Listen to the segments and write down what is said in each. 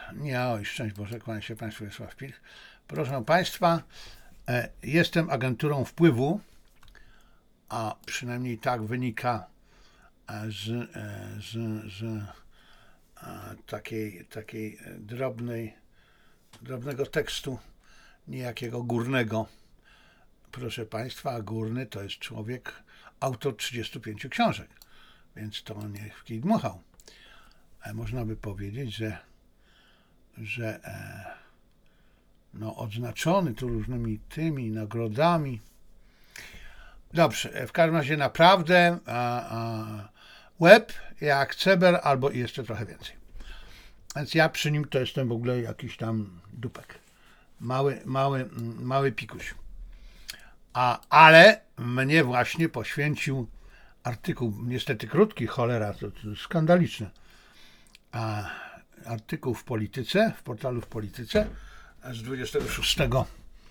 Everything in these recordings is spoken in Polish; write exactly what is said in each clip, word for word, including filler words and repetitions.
Nie, oj, szczęść Boże, kłania się Państwu Wiesław Pilch. Proszę Państwa, e, jestem agenturą wpływu, a przynajmniej tak wynika z, e, z, z e, takiej, takiej drobnej, drobnego tekstu, niejakiego Górnego. Proszę Państwa, a Górny to jest człowiek, autor trzydziestu pięciu książek, więc to niech w kij dmuchał. E, można by powiedzieć, że że e, no, odznaczony tu różnymi tymi nagrodami. Dobrze, w każdym razie naprawdę a, a, łeb jak ceber albo jeszcze trochę więcej. Więc ja przy nim to jestem w ogóle jakiś tam dupek. Mały, mały, mały pikuś. A, ale mnie właśnie poświęcił artykuł, niestety krótki, cholera, to, to skandaliczne. A, artykuł w Polityce, w portalu w Polityce z dwudziestego szóstego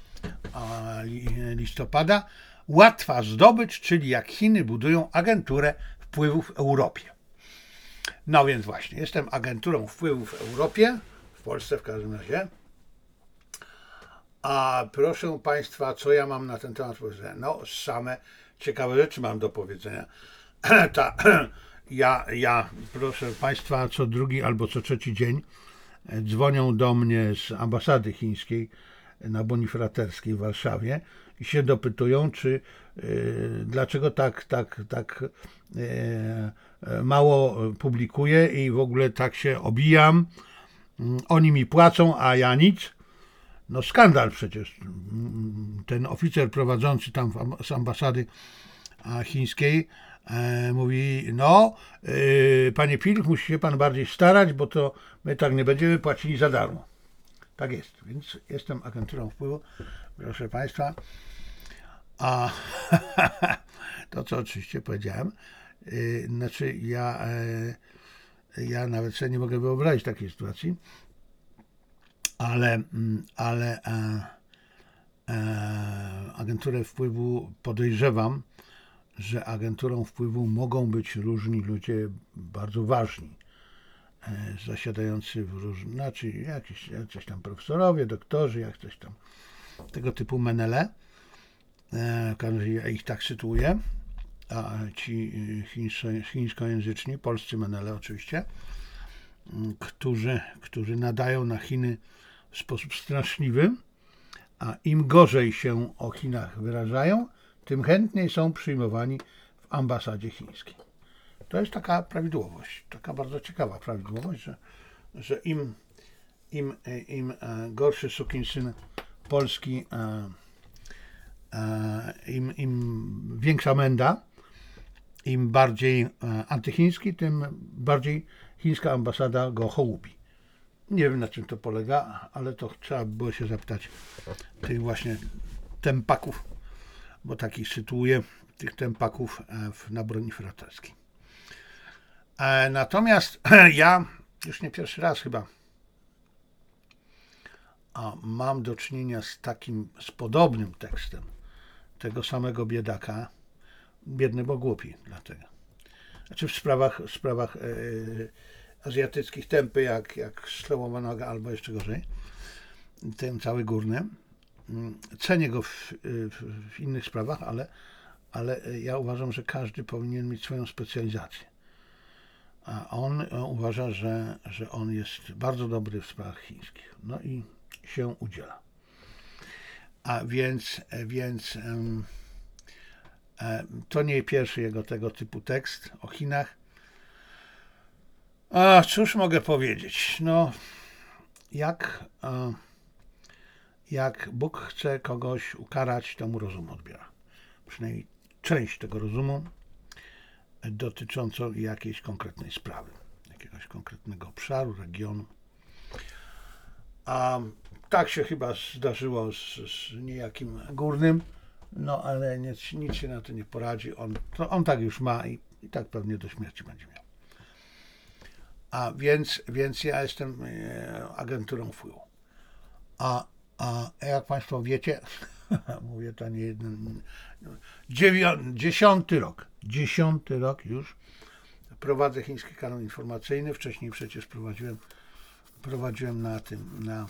listopada. Łatwa zdobycz, czyli jak Chiny budują agenturę wpływów w Europie. No więc właśnie, jestem agenturą wpływów w Europie, w Polsce w każdym razie. A proszę Państwa, co ja mam na ten temat powiedzenia? No, same ciekawe rzeczy mam do powiedzenia. Ta, ja, ja, proszę Państwa, co drugi albo co trzeci dzień dzwonią do mnie z ambasady chińskiej na Bonifraterskiej w Warszawie i się dopytują, czy y, dlaczego tak, tak, tak y, mało publikuję i w ogóle tak się obijam. Oni mi płacą, a ja nic. No skandal przecież. Ten oficer prowadzący tam z ambasady chińskiej e, mówi, no e, panie Pilch, musi się pan bardziej starać, bo to my tak nie będziemy płacili za darmo. Tak jest, więc jestem agenturą wpływu, proszę Państwa. A to, co oczywiście powiedziałem, e, znaczy ja, e, ja nawet sobie nie mogę wyobrazić takiej sytuacji, ale, ale e, e, agenturę wpływu podejrzewam, że agenturą wpływu mogą być różni ludzie bardzo ważni, e, zasiadający w różnych, znaczy jakiś, jacyś tam profesorowie, doktorzy, jak coś tam, tego typu menele. E, ja ich tak sytuuję, a ci chińsko, chińskojęzyczni, polscy menele oczywiście, którzy, którzy nadają na Chiny w sposób straszliwy, a im gorzej się o Chinach wyrażają, tym chętniej są przyjmowani w ambasadzie chińskiej. To jest taka prawidłowość, taka bardzo ciekawa prawidłowość, że, że im, im, im gorszy sukinsyn polski, im, im większa menda, im bardziej antychiński, tym bardziej chińska ambasada go hołubi. Nie wiem, na czym to polega, ale to trzeba było się zapytać tych właśnie tempaków, bo takich sytuuje tych tempaków w, na Bonifraterskiej. E, natomiast ja już nie pierwszy raz chyba a, mam do czynienia z takim, z podobnym tekstem tego samego biedaka, biedny, bo głupi dlatego. Znaczy w sprawach, w sprawach e, azjatyckich tempy, jak, jak Slowowa noga, albo jeszcze gorzej, ten cały Górny. Cenię go w, w, w innych sprawach, ale, ale ja uważam, że każdy powinien mieć swoją specjalizację. A on, on uważa, że, że on jest bardzo dobry w sprawach chińskich. No i się udziela. A więc, więc um, um, to nie pierwszy jego tego typu tekst o Chinach. A cóż mogę powiedzieć? No, jak, jak Bóg chce kogoś ukarać, to mu rozum odbiera. Przynajmniej część tego rozumu dotyczącą jakiejś konkretnej sprawy, jakiegoś konkretnego obszaru, regionu. A tak się chyba zdarzyło z, z niejakim Górnym, no ale nic, nic się na to nie poradzi. On, to on tak już ma i, i tak pewnie do śmierci będzie miał. A więc, więc ja jestem e, agenturą wpływu. A, a jak Państwo wiecie, mówię to nie jeden, dziewią, dziesiąty rok, dziesiąty rok już prowadzę chiński kanał informacyjny. Wcześniej przecież prowadziłem prowadziłem na tym, na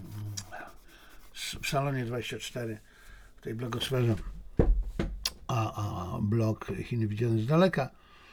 w salonie dwadzieścia cztery, w tej blogosferze, a, a blog Chiny widziane z daleka,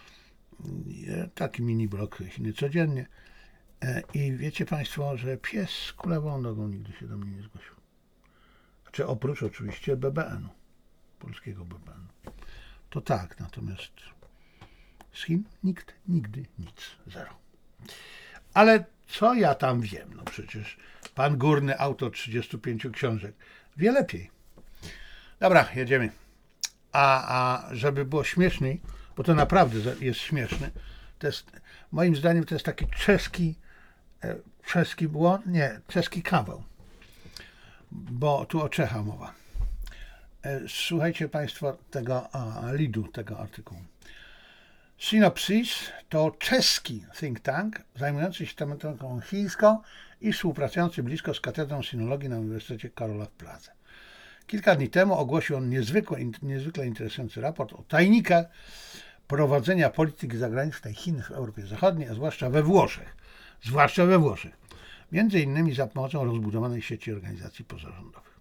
taki mini blog Chiny codziennie. I wiecie Państwo, że pies z kulawą nogą nigdy się do mnie nie zgłosił. Znaczy oprócz oczywiście B B N-u, polskiego B B N-u. To tak, natomiast z Chin nikt, nigdy nic, zero. Ale co ja tam wiem? No przecież pan Górny, autor trzydziestu pięciu książek, wie lepiej. Dobra, jedziemy. A, a żeby było śmieszniej, bo to naprawdę jest śmieszne, to jest, moim zdaniem to jest taki czeski, czeski błąd, nie, czeski kawał, bo tu o Czechach mowa. Słuchajcie Państwo tego a, lidu, tego artykułu. Sinopsis to czeski think tank zajmujący się tematyką chińską i współpracujący blisko z Katedrą Sinologii na Uniwersytecie Karola w Pradze. Kilka dni temu ogłosił on niezwykle, niezwykle interesujący raport o tajnikach prowadzenia polityki zagranicznej Chin w Europie Zachodniej, a zwłaszcza we Włoszech. Zwłaszcza we Włoszech. Między innymi za pomocą rozbudowanej sieci organizacji pozarządowych.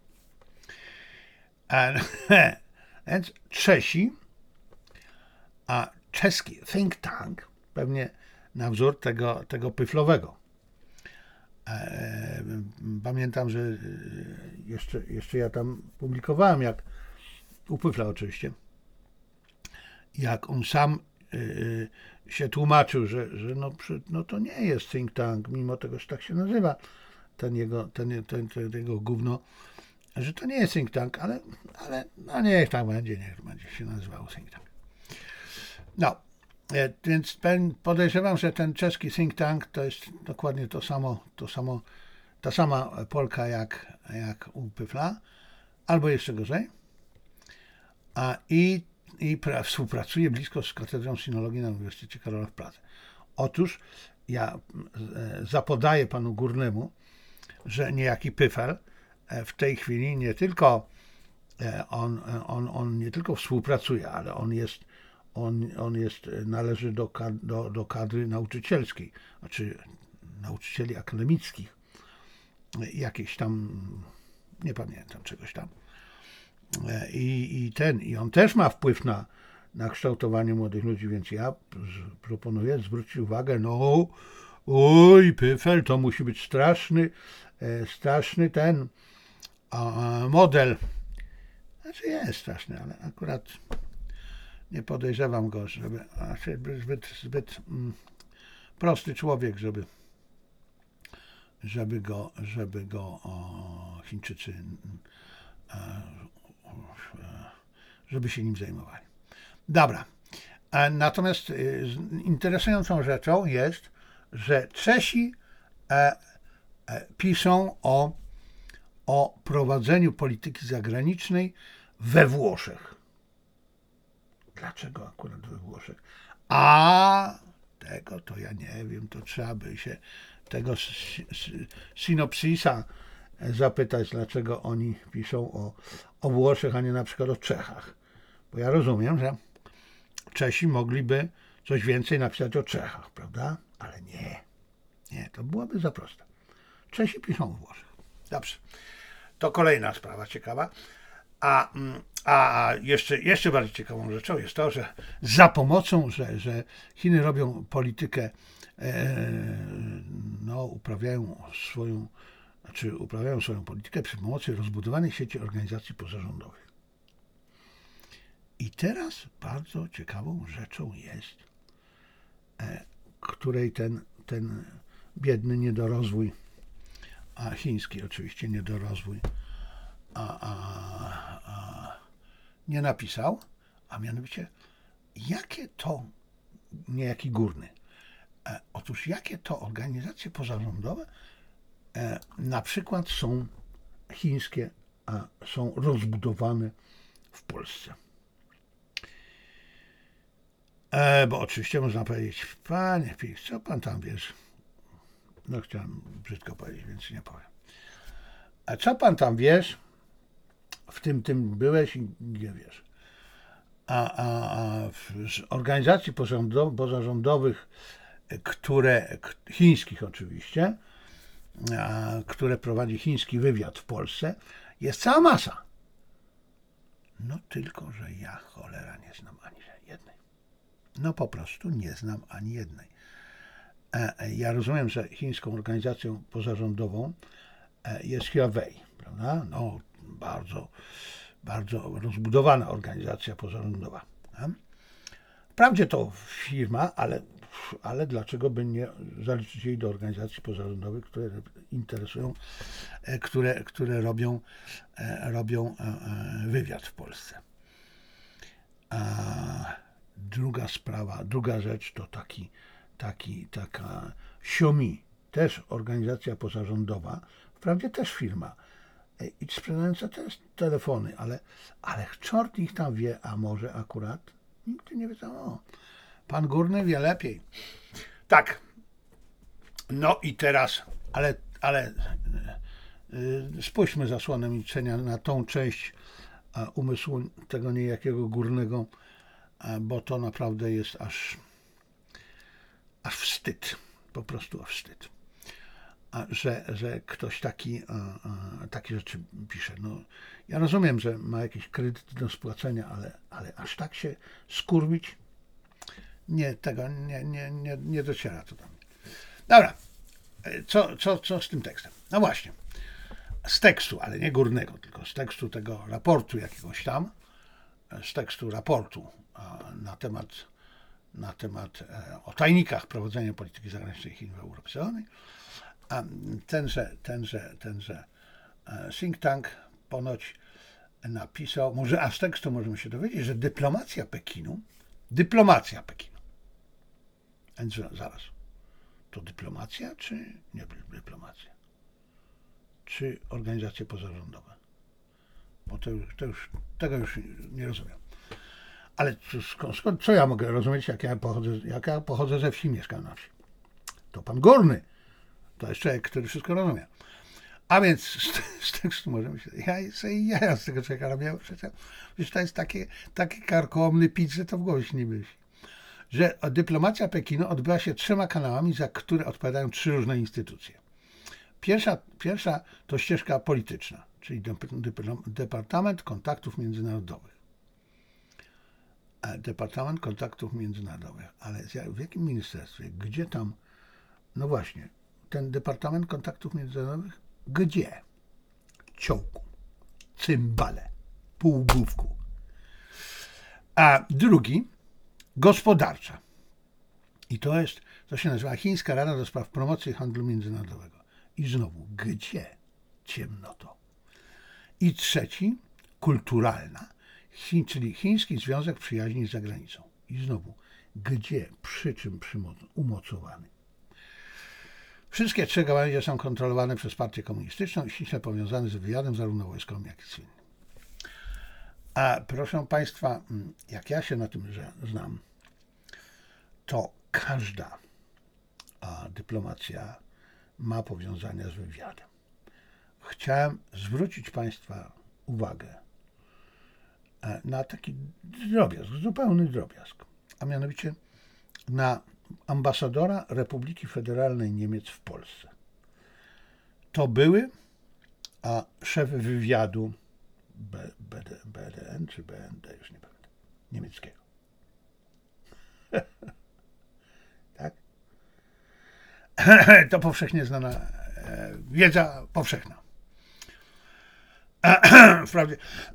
Więc Czesi, a czeski think tank, pewnie na wzór tego, tego pyflowego. Pamiętam, że jeszcze, jeszcze ja tam publikowałem, jak u Pyfla oczywiście, jak on sam się tłumaczył, że, że no, no to nie jest think tank, mimo tego, że tak się nazywa, ten jego, ten, ten, ten jego gówno, że to nie jest think tank, ale, ale no niech tak będzie, niech będzie się nazywał think tank. No, więc podejrzewam, że ten czeski think tank to jest dokładnie to samo, to samo, ta sama Polka jak, jak u Pyfla, albo jeszcze gorzej. A i, i pra, współpracuje blisko z Katedrą Sinologii na Uniwersytecie Karola w Pradze. Otóż ja e, zapodaję panu Górnemu, że niejaki Pyfel e, w tej chwili nie tylko e, on, on, on nie tylko współpracuje, ale on jest On, on jest, należy do, do, do kadry nauczycielskiej, znaczy nauczycieli akademickich, jakieś tam, nie pamiętam, czegoś tam. I, i ten, i on też ma wpływ na, na kształtowanie młodych ludzi, więc ja proponuję zwrócić uwagę, no, oj, Pyfel, to musi być straszny, straszny ten a, model. Znaczy jest straszny, ale akurat nie podejrzewam go, żeby, znaczy zbyt, zbyt mm, prosty człowiek, żeby, żeby go, żeby go o, Chińczycy, e, żeby się nim zajmowali. Dobra. E, natomiast e, interesującą rzeczą jest, że Czesi e, e, piszą o, o prowadzeniu polityki zagranicznej we Włoszech. Dlaczego akurat we Włoszech? A tego to ja nie wiem, to trzeba by się tego synopsisa zapytać, dlaczego oni piszą o, o Włoszech, a nie na przykład o Czechach. Bo ja rozumiem, że Czesi mogliby coś więcej napisać o Czechach, prawda? Ale nie, nie, to byłoby za proste. Czesi piszą o Włoszech. Dobrze, to kolejna sprawa ciekawa. A, a jeszcze, jeszcze bardziej ciekawą rzeczą jest to, że za pomocą, że, że Chiny robią politykę, e, no, uprawiają swoją, znaczy uprawiają swoją politykę przy pomocy rozbudowanej sieci organizacji pozarządowych. I teraz bardzo ciekawą rzeczą jest, e, której ten, ten biedny niedorozwój, a chiński oczywiście niedorozwój, A, a, a nie napisał, a mianowicie jakie to, niejaki Górny, e, otóż jakie to organizacje pozarządowe e, na przykład są chińskie, a są rozbudowane w Polsce. E, bo oczywiście można powiedzieć, panie Pix, co pan tam wiesz? No chciałem brzydko powiedzieć, więc nie powiem. A co pan tam wiesz? W tym, tym byłeś i nie wiesz. A, a, a w organizacji pozarządowych, które, chińskich oczywiście, które prowadzi chiński wywiad w Polsce, jest cała masa. No tylko, że ja cholera nie znam ani jednej. No po prostu nie znam ani jednej. Ja rozumiem, że chińską organizacją pozarządową jest Huawei, prawda? No bardzo, bardzo rozbudowana organizacja pozarządowa. Wprawdzie to firma, ale, ale dlaczego by nie zaliczyć jej do organizacji pozarządowych, które interesują, które, które robią, robią wywiad w Polsce. A druga sprawa, druga rzecz to taki, taki, taka Xiaomi, też organizacja pozarządowa, wprawdzie też firma i sprzedająca też telefony, ale, ale czort ich tam wie, a może akurat nigdy nie wiadomo. Pan Górny wie lepiej. Tak. No i teraz, ale, ale yy, spójrzmy zasłonem milczenia na tą część a, umysłu tego niejakiego Górnego, a, bo to naprawdę jest aż, aż wstyd. Po prostu aż wstyd. A, że, że ktoś taki, a, a, takie rzeczy pisze. No, ja rozumiem, że ma jakiś kredyt do spłacenia, ale, ale aż tak się skurwić, nie, tego nie, nie, nie, nie dociera to do mnie. Dobra, co, co, co z tym tekstem? No właśnie, z tekstu, ale nie Górnego, tylko z tekstu tego raportu jakiegoś tam, z tekstu raportu na temat, na temat o tajnikach prowadzenia polityki zagranicznej Chin w Europie Zachodniej. A tenże, tenże, tenże think tank ponoć napisał, może a z tekstu możemy się dowiedzieć, że dyplomacja Pekinu, dyplomacja Pekinu, więc zaraz, to dyplomacja czy nie dyplomacja? Czy organizacje pozarządowe? Bo to już, to już, tego już nie rozumiem. Ale skąd, skąd, co ja mogę rozumieć, jak ja pochodzę, jak ja pochodzę ze wsi, mieszkam na wsi? To pan Górny. To jest człowiek, który wszystko rozumie. A więc z, z tekstu możemy się... Ja sobie jaja z tego człowieka robię. Przecież to jest takie, taki karkołomny pic, że to w głowie się nie myśli. Że dyplomacja Pekinu odbywa się trzema kanałami, za które odpowiadają trzy różne instytucje. Pierwsza, pierwsza to ścieżka polityczna, czyli Departament Kontaktów Międzynarodowych. Departament Kontaktów Międzynarodowych. Ale w jakim ministerstwie? Gdzie tam? No właśnie, ten Departament Kontaktów Międzynarodowych, gdzie? Ciołku, cymbale, półgłówku. A drugi, gospodarcza. I to jest, to się nazywa Chińska Rada do Spraw Promocji Handlu Międzynarodowego. I znowu, gdzie? Ciemnoto. I trzeci, kulturalna, Chin, czyli Chiński Związek Przyjaźni z Zagranicą. I znowu, gdzie, przy czym umocowany. Wszystkie trzy gałęzie są kontrolowane przez partię komunistyczną i ściśle powiązane z wywiadem zarówno wojskowym, jak i cywilnym. A proszę Państwa, jak ja się na tym znam, to każda a, dyplomacja ma powiązania z wywiadem. Chciałem zwrócić Państwa uwagę na taki drobiazg, zupełny drobiazg, a mianowicie na ambasadora Republiki Federalnej Niemiec w Polsce. To były a szef wywiadu B, BD, B D N czy B N D, już nie pamiętam, niemieckiego. Tak? To powszechnie znana e, wiedza powszechna. Wprawdzie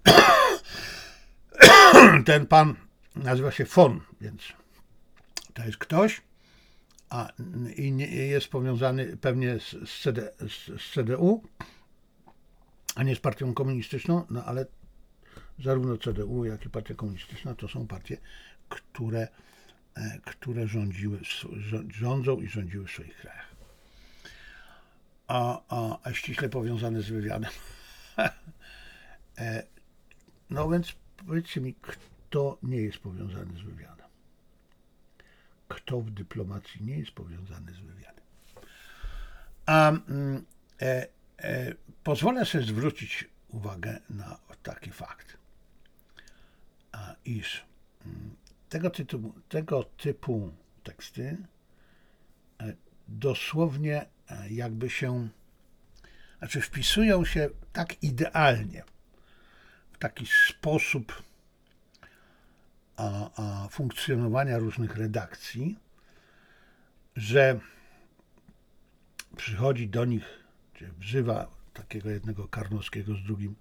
ten pan nazywa się von, więc to jest ktoś, a i nie, jest powiązany pewnie z, z, CD, z, z C D U, a nie z partią komunistyczną, no ale zarówno C D U, jak i partia komunistyczna to są partie, które, które rządziły, rządzą i rządziły w swoich krajach. A, a, a ściśle powiązane z wywiadem. No więc powiedzcie mi, kto nie jest powiązany z wywiadem? Kto w dyplomacji nie jest powiązany z wywiadem? A e, e, pozwolę sobie zwrócić uwagę na taki fakt, a, iż m, tego, tytułu, tego typu teksty e, dosłownie e, jakby się znaczy wpisują się tak idealnie w taki sposób a, a funkcjonowania różnych redakcji, że przychodzi do nich, czy wzywa takiego jednego Karnowskiego z drugim,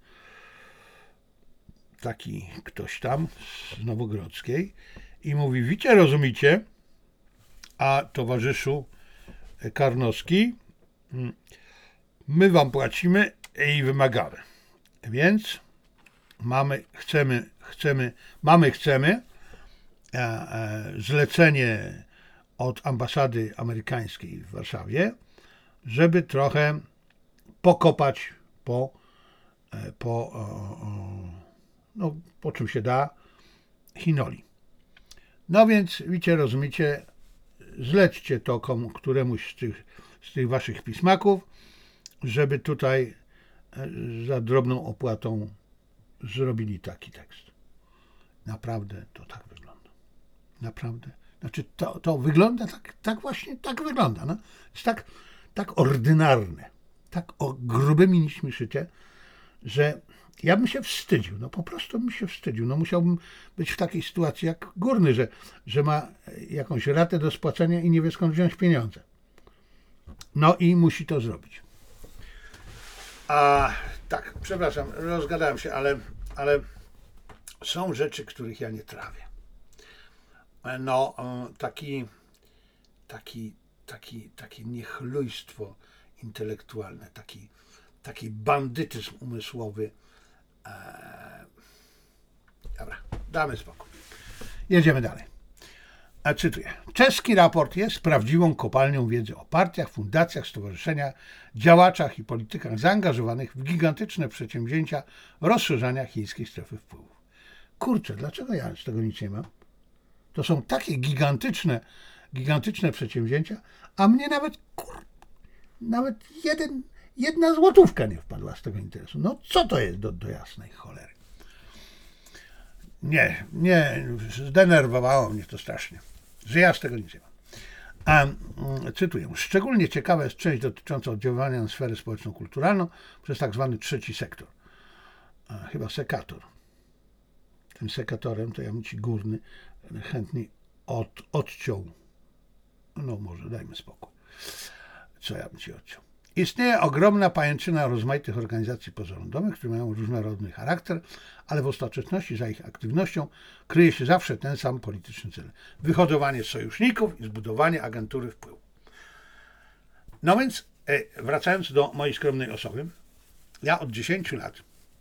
taki ktoś tam z Nowogrodzkiej i mówi: wicie, rozumicie, a towarzyszu Karnowski, my wam płacimy i wymagamy. Więc mamy, chcemy, chcemy, mamy, chcemy e, e, zlecenie od ambasady amerykańskiej w Warszawie, żeby trochę pokopać po, e, po, o, o, no, po czym się da, Chinoli. No więc, wiecie, rozumiecie, zlećcie to komu, któremuś z tych, z tych waszych pismaków, żeby tutaj za drobną opłatą zrobili taki tekst. Naprawdę to tak wygląda. Naprawdę. Znaczy to, to wygląda tak, tak właśnie, tak wygląda. No. Jest tak, tak ordynarne, tak o grubymi nićmi szycie, że ja bym się wstydził, no po prostu bym się wstydził. No musiałbym być w takiej sytuacji jak Górny, że, że ma jakąś ratę do spłacenia i nie wie skąd wziąć pieniądze. No i musi to zrobić. A tak, przepraszam, rozgadałem się, ale, ale są rzeczy, których ja nie trawię. No, taki, taki, taki, takie niechlujstwo intelektualne, taki, taki bandytyzm umysłowy. Eee, dobra, damy spokój. Jedziemy dalej. A cytuję. Czeski raport jest prawdziwą kopalnią wiedzy o partiach, fundacjach, stowarzyszeniach, działaczach i politykach zaangażowanych w gigantyczne przedsięwzięcia rozszerzania chińskiej strefy wpływów. Kurczę, dlaczego ja z tego nic nie mam? To są takie gigantyczne, gigantyczne przedsięwzięcia, a mnie nawet, kur... nawet jeden, jedna złotówka nie wpadła z tego interesu. No co to jest do, do jasnej cholery? Nie, nie, zdenerwowało mnie to strasznie, że ja z tego nic nie mam. A, cytuję, szczególnie ciekawa jest część dotycząca oddziaływania na sferę społeczno-kulturalną przez tak zwany trzeci sektor. A, chyba sekator. Tym sekatorem to ja bym ci Górny chętnie od, odciął. No może, dajmy spokój. Co ja bym ci odciął? Istnieje ogromna pajęczyna rozmaitych organizacji pozarządowych, które mają różnorodny charakter, ale w ostateczności za ich aktywnością kryje się zawsze ten sam polityczny cel. Wyhodowanie sojuszników i zbudowanie agentury wpływu. No więc, wracając do mojej skromnej osoby, ja od dziesięciu lat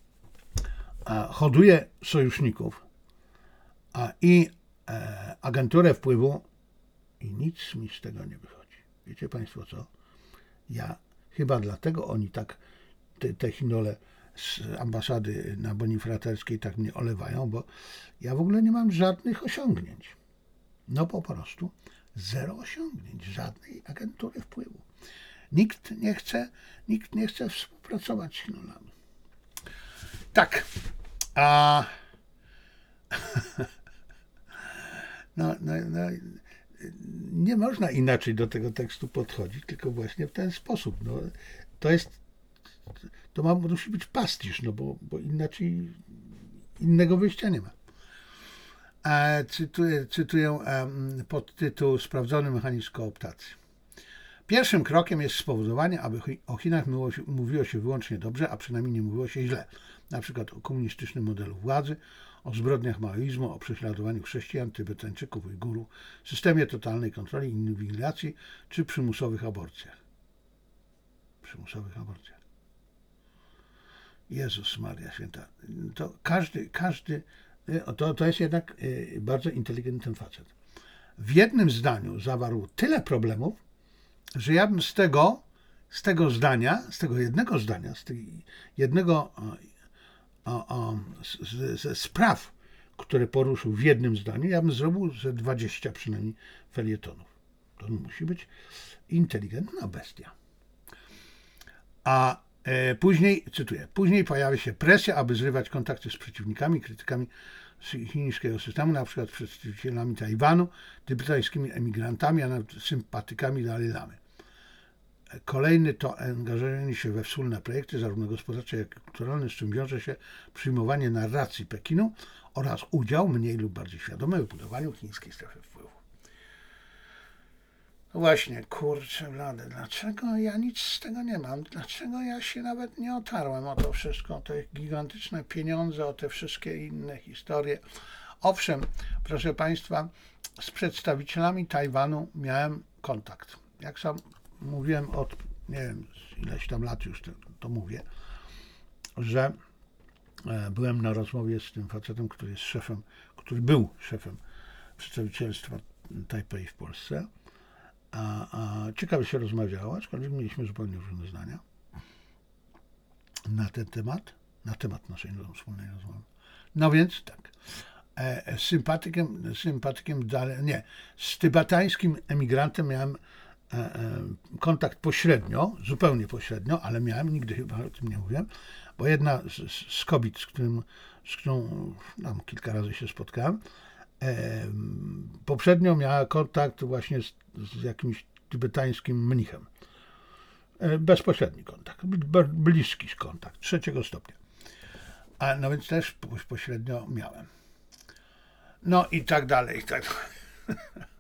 hoduję sojuszników i agenturę wpływu i nic mi z tego nie wychodzi. Wiecie Państwo co? Ja chyba dlatego oni tak, te, te chinole z ambasady na Bonifraterskiej tak mnie olewają, bo ja w ogóle nie mam żadnych osiągnięć. No po prostu zero osiągnięć, żadnej agentury wpływu. Nikt nie chce, nikt nie chce współpracować z chinolami. Tak, a no, no, no, nie można inaczej do tego tekstu podchodzić, tylko właśnie w ten sposób. No, to jest, to ma, musi być pastisz, no bo, bo inaczej innego wyjścia nie ma. A cytuję, cytuję um, podtytuł Sprawdzony mechanizm kooptacji. Pierwszym krokiem jest spowodowanie, aby o Chinach mówiło się, mówiło się wyłącznie dobrze, a przynajmniej nie mówiło się źle. Na przykład o komunistycznym modelu władzy, o zbrodniach maoizmu, o prześladowaniu chrześcijan, Tybetańczyków, Ujgurów, systemie totalnej kontroli, inwigilacji czy przymusowych aborcjach. Przymusowych aborcjach. Jezus Maria Święta. To każdy, każdy, to, to jest jednak bardzo inteligentny facet. W jednym zdaniu zawarł tyle problemów, że ja bym z tego, z tego zdania, z tego jednego zdania, z tej jednego o, o, z, ze spraw, które poruszył w jednym zdaniu, ja bym zrobił ze dwadzieścia przynajmniej felietonów. To musi być inteligentna bestia. A e, później, cytuję, później pojawia się presja, aby zrywać kontakty z przeciwnikami, krytykami chińskiego systemu, na przykład przedstawicielami Tajwanu, tybetańskimi emigrantami, a nawet sympatykami Dalaj Lamy. Kolejny to angażowanie się we wspólne projekty, zarówno gospodarcze, jak i kulturalne, z czym wiąże się przyjmowanie narracji Pekinu oraz udział, mniej lub bardziej świadomy, w budowaniu chińskiej strefy wpływu. No właśnie, kurczę blade, dlaczego ja nic z tego nie mam? Dlaczego ja się nawet nie otarłem o to wszystko, o te gigantyczne pieniądze, o te wszystkie inne historie? Owszem, proszę Państwa, z przedstawicielami Tajwanu miałem kontakt. Jak sam mówiłem od, nie wiem, ileś tam lat już to, to mówię, że byłem na rozmowie z tym facetem, który jest szefem, który był szefem przedstawicielstwa Tajpej w Polsce. A, a ciekawie się rozmawiało, aczkolwiek mieliśmy zupełnie różne zdania na ten temat, na temat naszej wspólnej rozmowy. No więc tak, e, z sympatykiem, sympatykiem dalej, nie, z tybetańskim emigrantem miałem e, e, kontakt pośrednio, zupełnie pośrednio, ale miałem, nigdy chyba o tym nie mówiłem, bo jedna z, z kobiet, z, którym, z którą tam kilka razy się spotkałem, e, poprzednio miała kontakt właśnie z, z jakimś tybetańskim mnichem. E, bezpośredni kontakt, bliski kontakt, trzeciego stopnia. A no więc też pośrednio miałem. No i tak dalej, i tak dalej.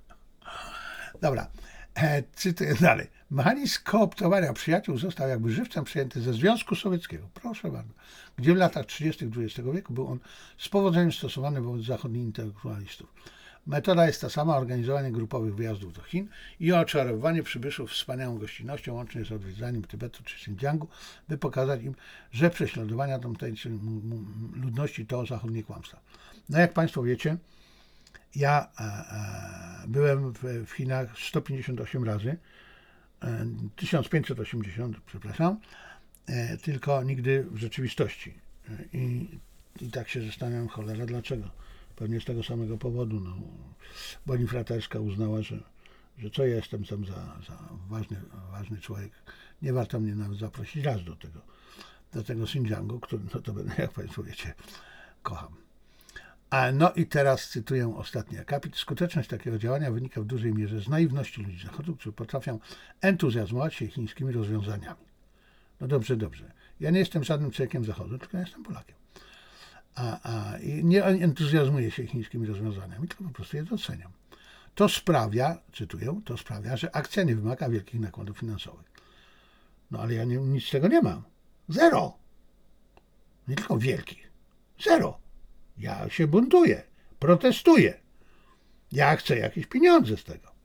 Dobra, e, cytuję dalej. Mechanizm kooptowania przyjaciół został jakby żywcem przyjęty ze Związku Sowieckiego, proszę bardzo, gdzie w latach trzydziestych dwudziestego wieku był on z powodzeniem stosowany wobec zachodnich intelektualistów. Metoda jest ta sama, organizowanie grupowych wyjazdów do Chin i oczarowywanie przybyszów wspaniałą gościnnością, łącznie z odwiedzaniem Tybetu czy Xinjiangu, by pokazać im, że prześladowania tamtejszej ludności to zachodnie kłamstwa. No jak Państwo wiecie, ja e, e, byłem w, w Chinach sto pięćdziesiąt osiem razy, e, tysiąc pięćset osiemdziesiąt, przepraszam, e, tylko nigdy w rzeczywistości. E, i, I tak się zastanawiam, cholera, dlaczego? Pewnie z tego samego powodu. No, Boni Fraterska uznała, że, że co ja jestem tam za, za ważny, ważny człowiek. Nie warto mnie nawet zaprosić raz do tego, do tego Xinjiangu, który, no to będę, jak Państwo wiecie, kocham. A no i teraz cytuję ostatni akapit. Skuteczność takiego działania wynika w dużej mierze z naiwności ludzi Zachodu, którzy potrafią entuzjazmować się chińskimi rozwiązaniami. No dobrze, dobrze. Ja nie jestem żadnym człowiekiem Zachodu, tylko ja jestem Polakiem. A, a i nie entuzjazmuję się chińskimi rozwiązaniami, tylko po prostu je doceniam. To sprawia, cytuję, to sprawia, że akcja nie wymaga wielkich nakładów finansowych. No ale ja nie, nic z tego nie mam. Zero. Nie tylko wielkich. Zero. Ja się buntuję, protestuję. Ja chcę jakieś pieniądze z tego.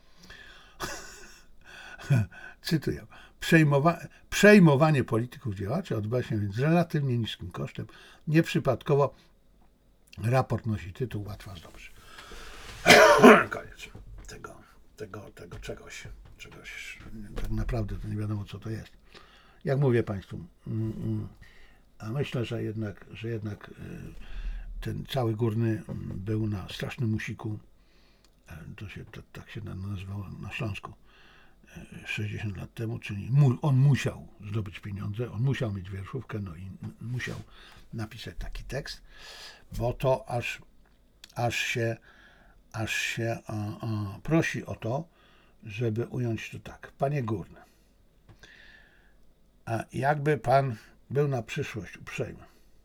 Cytuję. Przejmowa- przejmowanie polityków działaczy odbywa się więc z relatywnie niskim kosztem. Nieprzypadkowo raport nosi tytuł Łatwa zdobycz. Koniec tego, tego, tego czegoś, czegoś. Tak naprawdę to nie wiadomo, co to jest. Jak mówię Państwu, a myślę, że jednak, że jednak ten cały Górny był na strasznym musiku. To się to, tak się nazywało na Śląsku. sześćdziesiąt lat temu, czyli mu, on musiał zdobyć pieniądze, on musiał mieć wierszówkę, no i musiał napisać taki tekst, bo to aż, aż się, aż się a, a, prosi o to, żeby ująć to tak. Panie Górny, a jakby Pan był na przyszłość uprzejmy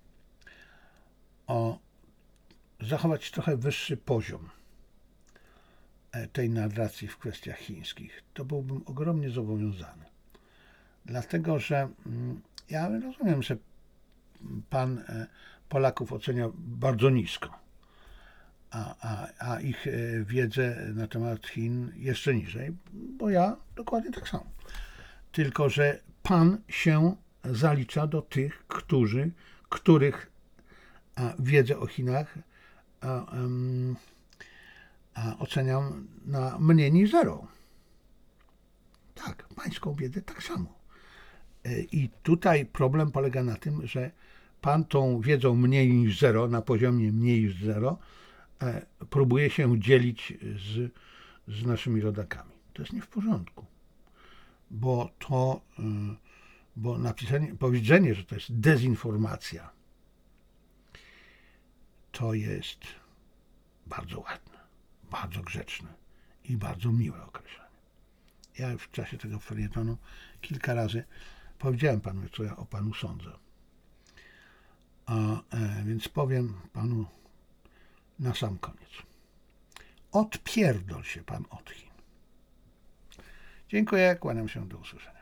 o zachować trochę wyższy poziom tej narracji w kwestiach chińskich, to byłbym ogromnie zobowiązany. Dlatego, że ja rozumiem, że Pan Polaków ocenia bardzo nisko, a, a, a ich wiedzę na temat Chin jeszcze niżej, bo ja dokładnie tak samo. Tylko, że Pan się zalicza do tych, którzy, których wiedzę o Chinach a, um, a oceniam na mniej niż zero. Tak, pańską biedę tak samo. I tutaj problem polega na tym, że Pan tą wiedzą mniej niż zero, na poziomie mniej niż zero, próbuje się dzielić z, z naszymi rodakami. To jest nie w porządku, bo to, bo napisanie, powiedzenie, że to jest dezinformacja, to jest bardzo ładne, bardzo grzeczne i bardzo miłe określenie. Ja w czasie tego felietonu kilka razy powiedziałem panu, co ja o panu sądzę. A e, więc powiem panu na sam koniec. Odpierdol się pan od Chin. Dziękuję, kłaniam się, do usłyszenia.